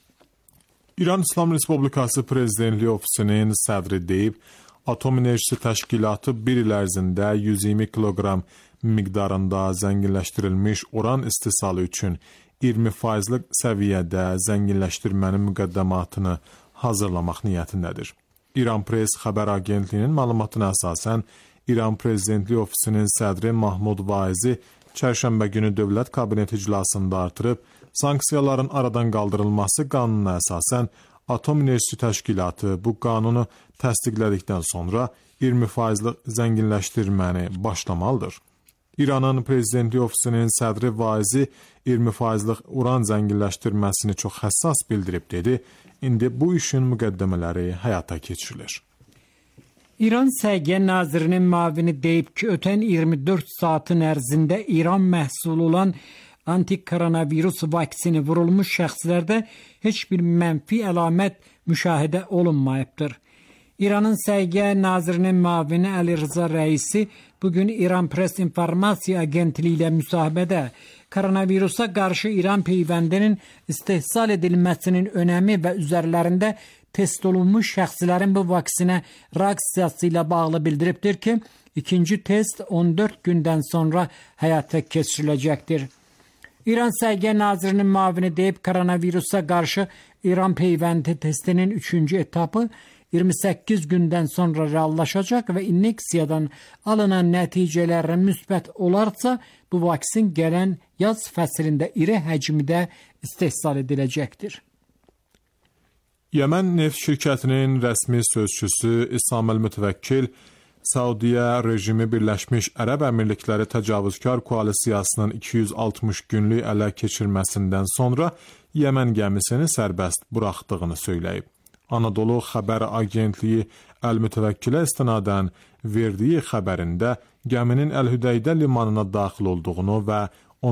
İran İslam Respublikası Prezidentliyi Ofisinin sədri deyib, Atom Enerjisi Təşkilatı bir il ərzində 120 kiloqram miqdarında zənginləşdirilmiş uran istehsalı üçün 20%lik səviyyədə zənginləşdirmənin müqəddəmatını hazırlamaq niyyətindədir. İran Press xəbər agentliyinin məlumatına əsasən, İran Prezidentliyi Ofisinin sədri Mahmud Vaizi çərşənbə günü Dövlət Kabineti iclasında artırıb, sanksiyaların aradan qaldırılması qanununa əsasən Atom Enerjisi Təşkilatı bu qanunu təsdiqlədikdən sonra 20%lik zənginləşdirməni başlamalıdır. İranın Prezidentliyi Ofisinin sədri Vaizi 20%lik uran zənginləşdirməsini çox həssas bildirib dedi. İndi bu işin müqəddəmələri həyata keçirilir. İran Səhiyyə Nazirinin müavini deyib ki, ötən 24 saatın ərzində İran məhsulu olan antikoronavirus vaksini vurulmuş şəxslərdə heç bir mənfi əlamət müşahidə olunmayıbdır. İranın Səhiyyə Nazirinin müavini Əli Rıza Rəisi bugün İran Press İnformasiya Agentliyi ilə müsahibədə koronavirusa qarşı İran peyvəndinin istehsal edilməsinin önəmi və üzərlərində test olunmuş şəxslərin bu vaksinə reaksiyası ilə bağlı bildiribdir ki, ikinci test 14 gündən sonra həyata keçiriləcəkdir. İran Səhiyyə Nazirinin müavini deyib, koronavirusa qarşı İran peyvəndi testinin 3-cü etapı 28 gündən sonra reallaşacaq və inyeksiyadan alınan nəticələrin müsbət olarsa, bu vaksin gələn yaz fəslində iri həcmdə istehsal ediləcəkdir. Yəmən neft şirkətinin rəsmi sözçüsü İsam el-Mütəvəkkil, Saudiya rejimi Birləşmiş Ərəb Əmirlikləri təcavüzkar koalisiyasının 260 günlük ələ keçirməsindən sonra Yəmən gəmisini sərbəst buraxdığını söyləyib. Anadolu Xəbər Agentliyi Əl-Mütəvəkkilə istinadən verdiyi xəbərində gəminin Əl-Hüdəydə limanına daxil olduğunu və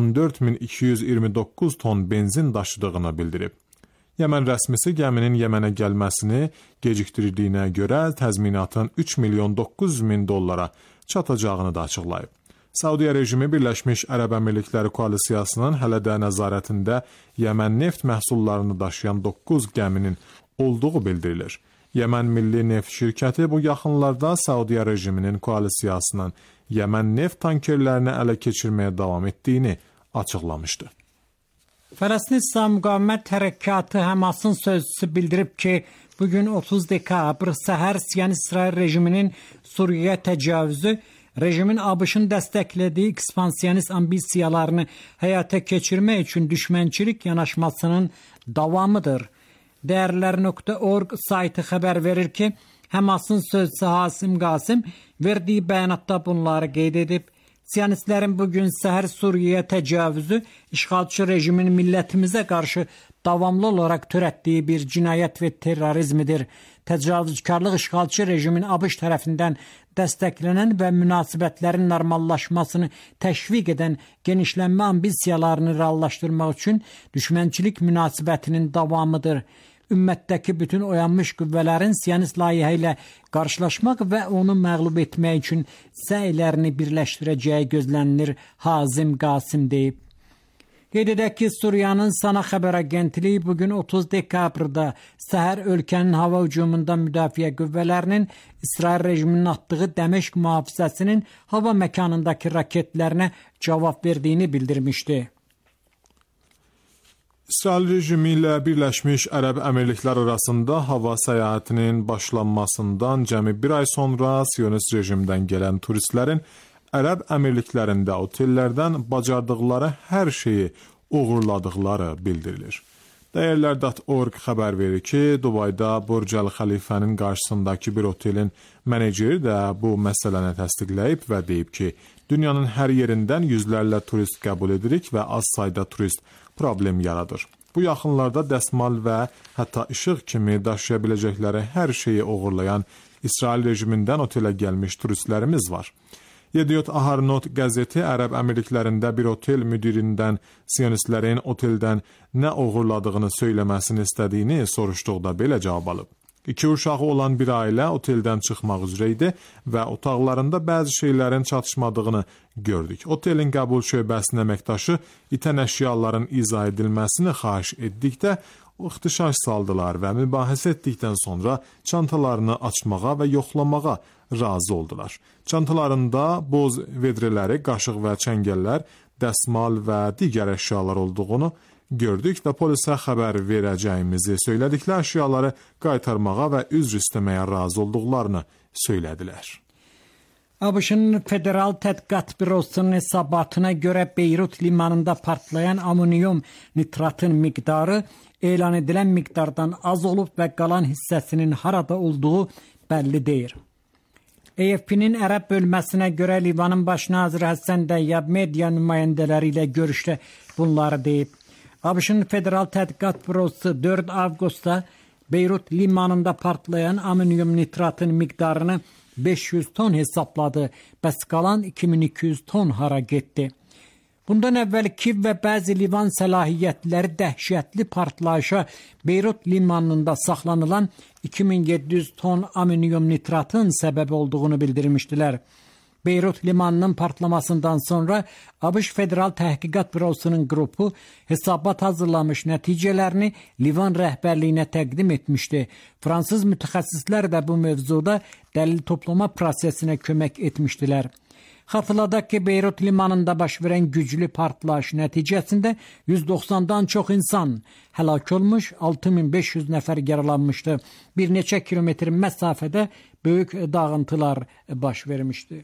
14.229 ton benzin daşıdığını bildirib. Yəmən rəsmisi gəminin Yəmənə gəlməsini gecikdirdiyinə görə təzminatın $3.900.000 dollara çatacağını da açıqlayıb. Saudiya rejimi Birləşmiş Ərəb Əmirlikləri koalisiyasının hələ də nəzarətində Yəmən neft məhsullarını daşıyan 9 gəminin olduğu bildirilir. Yəmən Milli Neft Şirkəti bu yaxınlarda Saudiya rejiminin koalisiyasının Yəmən neft tankerlərini ələ keçirməyə davam etdiyini açıqlamışdı. Fələstin İslam Müqavimət Hərəkatı Həmasın sözçüsü bildirib ki, bugün 30 dekabr səhər Siyonist İsrail rejiminin Suriyaya təcavüzü rejimin ABŞ-ın dəstəklədiyi ekspansiyonist ambisiyalarını həyata keçirmək üçün düşmənçilik yanaşmasının davamıdır. Dəyərlər.org saytı xəbər verir ki, Həmasın sözçüsü Hasim Qasim verdiyi bəyanatda bunları qeyd edib. Siyonistlərin bugün səhər Suriyaya təcavüzü işğalçı rejimin millətimizə qarşı davamlı olaraq törətdiyi bir cinayət və terrorizmidir. Təcavüzkarlıq işğalçı rejimin ABŞ tərəfindən dəstəklənən və münasibətlərin normallaşmasını təşviq edən genişlənmə ambisiyalarını reallaşdırmaq üçün düşmənçilik münasibətinin davamıdır. Ümmətdəki bütün oyanmış qüvvələrin Siyonist layihə ilə qarşılaşmaq və onu məğlub etmək üçün səylərini birləşdirəcəyi gözlənilir, Hazim Qasim deyib. Qeyd edək ki, Suriyanın Sana xəbər agentliyi bugün 30 dekabrda səhər ölkənin hava hücumundan müdafiə qüvvələrinin İsrail rejiminin atdığı Dəməşq mühafizəsinin hava məkanındakı raketlərinə cavab verdiyini bildirmişdi. İsrail rejimi ilə Birləşmiş Ərəb Əmirlikləri arasında hava səyahətinin başlanmasından cəmi bir ay sonra Siyonist rejimdən gələn turistlərin Ərəb Əmirliklərində otellərdən bacardıqları hər şeyi uğurladıqları bildirilir. Dəyərlər.org xəbər verir ki, Dubayda Burj Al Khalifənin qarşısındakı bir otelin meneceri də bu məsələni təsdiqləyib və deyib ki, dünyanın hər yerindən yüzlərlə turist qəbul edirik və az sayda turist problem yaradır. Bu yaxınlarda dəsmal və hətta işıq kimi daşıya biləcəkləri hər şeyi uğurlayan İsrail rejimindən otelə gəlmiş turistlərimiz var. Yediot Aharonot qəzeti Ərəb Əmirliklərində bir otel müdirindən Siyonistlərin oteldən nə uğurladığını söyləməsini istədiyini soruşduqda belə cavab alıb. 2 uşağı olan bir ailə oteldən çıxmaq üzrə idi və otaqlarında bəzi şeylərin çatışmadığını gördük. Otelin qəbul şöbəsinin əməkdaşı itən əşyaların izah edilməsini xahiş etdikdə ixtişaş saldılar və mübahisə etdikdən sonra çantalarını açmağa və yoxlamağa razı oldular. Çantalarında boz vedrələri, qaşıq və çəngəllər, dəsmal və digər əşyalar olduğunu gördük və polisə xəbər verəcəyimizi söylədikləri əşyaları qaytarmağa və üzr istəməyə razı olduqlarını söylədilər. ABŞ-ın Federal Tədqiqat Bürosunun hesabatına görə Beyrut limanında partlayan amonium nitratın miqdarı elan edilən miqdardan az olub və qalan hissəsinin harada olduğu bəlli deyil. AFP-nin ərəb bölməsinə görə Livanın baş naziri Həsən Dəyyab media nümayəndələri ilə görüşdə bunları deyib. ABŞ-ın Federal Tədqiqat Bürosu 4 avqustda Beyrut limanında partlayan amonium nitratın miqdarını 500 ton hesabladı, bəs qalan 2200 ton hara getdi. Bundan əvvəl Kiv və bəzi Livan səlahiyyətləri dəhşətli partlayışa Beyrut limanında saxlanılan 2700 ton amonium nitratın səbəb olduğunu bildirmişdilər. Beyrut limanının partlamasından sonra ABŞ Federal Təhqiqat Bürosunun qrupu hesabat hazırlamış nəticələrini Livan rəhbərliyinə təqdim etmişdi. Fransız mütəxəssislər də bu mövzuda dəlil toplama prosesinə kömək etmişdilər. Xatırladaq ki, Beyrut limanında baş verən güclü partlayış nəticəsində 190-dan çox insan həlak olmuş, 6500 nəfər yaralanmışdı. Bir neçə kilometr məsafədə böyük dağıntılar baş vermişdi.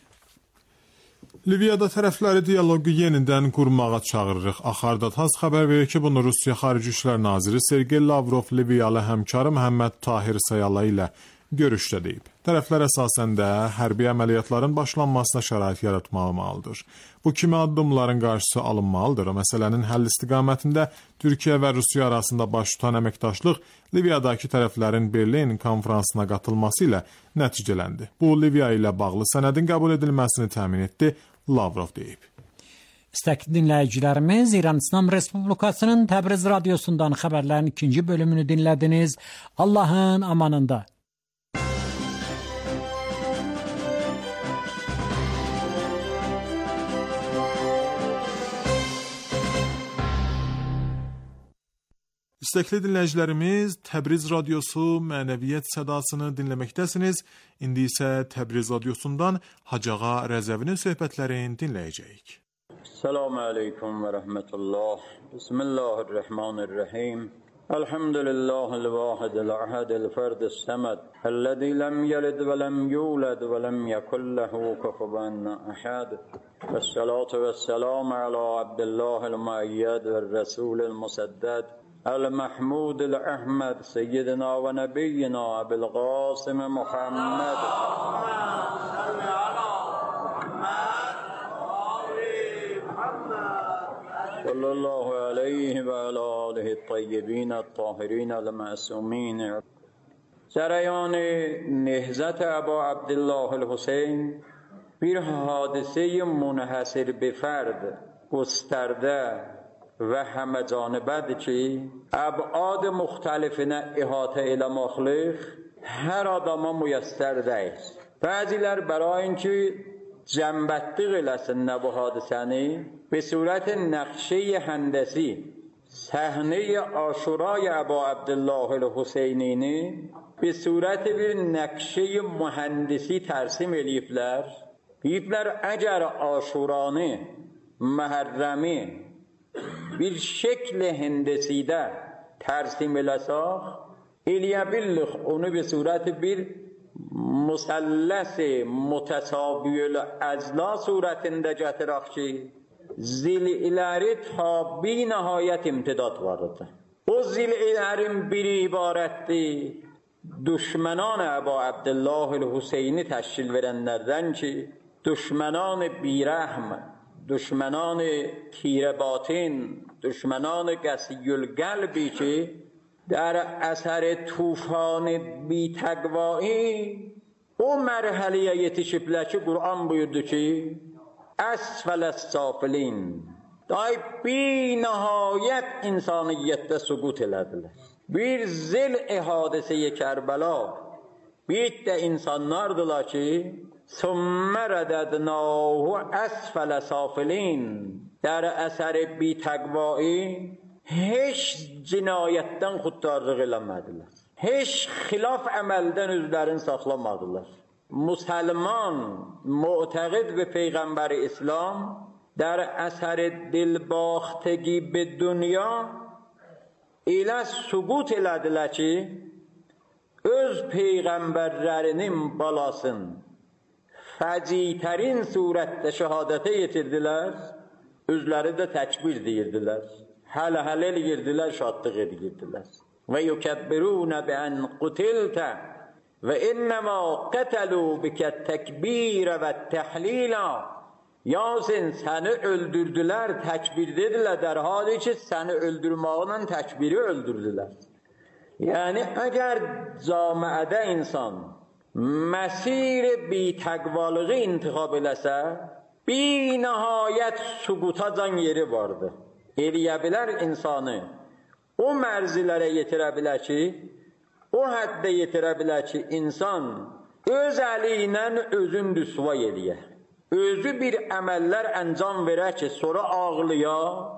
Liviyada tərəfləri dialoqu yenidən qurmağa çağırırıq. Axarda TASS xəbər verir ki, bunu Rusiya Xarici İşlər Naziri Sergey Lavrov Liviyalı həmkarı Məhəmməd Tahir Sayala ilə görüşdə deyib. Tərəflər əsasən də hərbi əməliyyatların başlanmasına şərait yaratmalıdır. Bu kimi addımların qarşısı alınmalıdır. Məsələnin həll istiqamətində Türkiyə və Rusiya arasında baş tutan əməkdaşlıq Liviyadakı tərəflərin Berlin konfransına qatılması ilə nəticələndi. Bu, Liviya ilə bağlı sənədin qəbul edilməsini təmin etdi, Lavrov deyib. İstəkli dinləyicilərimiz, İran İslam Respublikasının Təbriz radiosundan xəbərlərin 2-ci bölümünü dinlədiniz. Allahın amanında. İstəkli dinləyicilərimiz, Təbriz radiosu mənəviyyət sədasını dinləməkdəsiniz. İndi isə Təbriz radiosundan Hacıağa Rəzəvinin söhbətlərini dinləyəcəyik. Selamun aleyküm və rəhmətullah. Bismillahirrahmanirrahim. Elhamdülillahil vahidil ahadil ferdis səməd. Əlləzi ləm yəlid və ləm yulad və ləm yəkulləhu kufuvan ahad. Vəssalatu vəssalamu alə Abdullahil muəyyəd və rəsulil musaddad. المحمود الأحمد سيدنا ونبينا أبي القاسم محمد صلى الله عليه وعلى آله الطيبين الطاهرين المعصومين. جریان نهضت ابا عبدالله الحسین bir حادثه منحصر به فرد گسترده و همه جانبه که ابعاد مختلفine احاطه eləməklik hər adama müyəssər deyil. Bəzilər برای اینکه cəmbətlik eləsin nə bu hadisəni, به صورت نقشه هندسی صحنه عاشورای ابا عبدالله الحسینینی به صورت bir نقشه mühəndisi tərsim eləyiblər. Deyiblər, əgər aşuranı, məhərrəmi bir şəkl hindisidə tərsim eləsək, eləyə billik onu به صورت bir مثلث متساوی الاضلاع surətində gətirək ki, zilləri ta bir nəhayət imtidad vardır. O zillərin biri ibarətdir, düşmənan Əbu Abdullah el-Hüseyni təşkil verənlərdən ki, düşmənan birəhm, düşmənan tire batin, düşmənan qəsiyül qəlbi ki, در اثر طوفان بی تقوایی o mərhələyə yetişiblər ki, Qur'an buyurdu ki, əsfəl əs-safilin, dahi bir nəhayət insaniyyətdə süqut elədilər. Bir zil-i hadisə-i Kərbəla, bir də insanlardılar ki, sümmə rədədnəhu əsfəl əs-safilin, در اثر بی تقوایی heç cinayətdən xuddarlıq eləmədilər. Heç xilaf əməldən özlərini saxlamadılar. Müsəlman, معتقد به پیغمبر اسلام در اثر دلباختگی به دنیا elə süqut elədilər ki, öz peyğəmbərlərinin balasını fəcitərin surətdə şəhadətə yetirdilər, özləri də təkbir deyirdilər. Hələ-hələ edirdilər, şadlıq edirdilər. Və yukəbbirunə bən qutiltə və innəmə qətəlu bikə təkbirə və təhlilə. Yasin, səni öldürdülər, təkbir dedilər, der hali ki, səni öldürmağla təkbiri öldürdülər. Yəni, əgər camiədə insan məsir bitəqvalığı intiqab eləsə, bir nəhayət süqutacan yeri vardır. Eləyə bilər insanı, o mərzilərə yetirə bilər ki, o həddə yetirə bilər ki, insan öz əli ilə özün rüsva eləyə. Özü bir əməllər əncam verə ki, sonra ağlıya,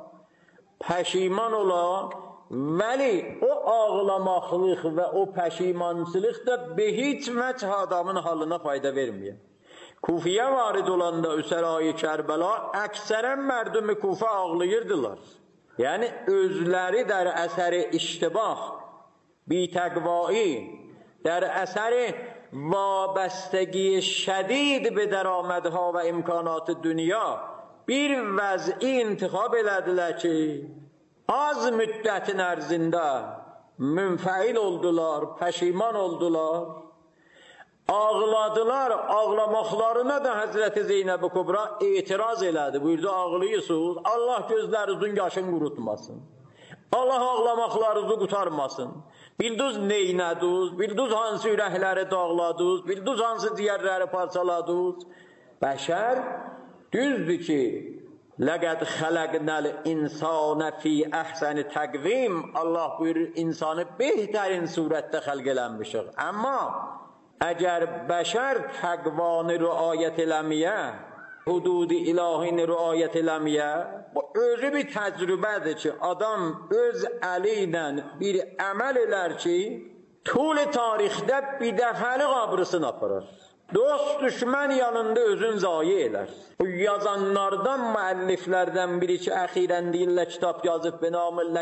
pəşiman ola, vəli o ağlamaqlıq və o pəşimançılıq da be heç vəch adamın halına fayda verməyər. Kufiyə varid olanda Üsəra-i Kərbəla əksərən mərdumi Kufə ağlayırdılar. Yəni özləri در اثر اشتباه بی‌تقوایی در اثر وابستگی شدید به درآمدها و امکانات دنیا bir vəzi intiqab elədilər ki, az müddətin ərzində münfəil oldular, pəşiman oldular. Ağladılar, ağlamaqlarına da Həzrəti Zeynəb-i Kubra etiraz elədi. Buyurdu, ağlayırsınız, Allah gözlərinizin yaşını qurutmasın. Allah ağlamaqlarınızı qutarmasın. Bildiniz neynədiniz, bildiniz hansı ürəkləri dağladınız, bildiniz hansı ciyərləri parçaladınız. Bəşər düzdür ki, لَقَدْ خَلَقْنَا الْاِنْسَانَ فِي اَحْسَنِ تَقْوِيمٍ Allah buyurur, insanı behtarin surətdə xəlq eləmişik. Amma əgər bəşər təqvanı riayət eləməyə, hudud-i ilahini riayət eləməyə, bu özü bir təcrübədir ki, adam öz əli ilə bir əməl elər ki, tul tarixdə bir dəfəli qabrısını aparır. Dost düşmən yanında özün zayi elər. Bu yazanlardan, müəlliflərdən biri ki, əxirən deyirlər, kitab yazıb,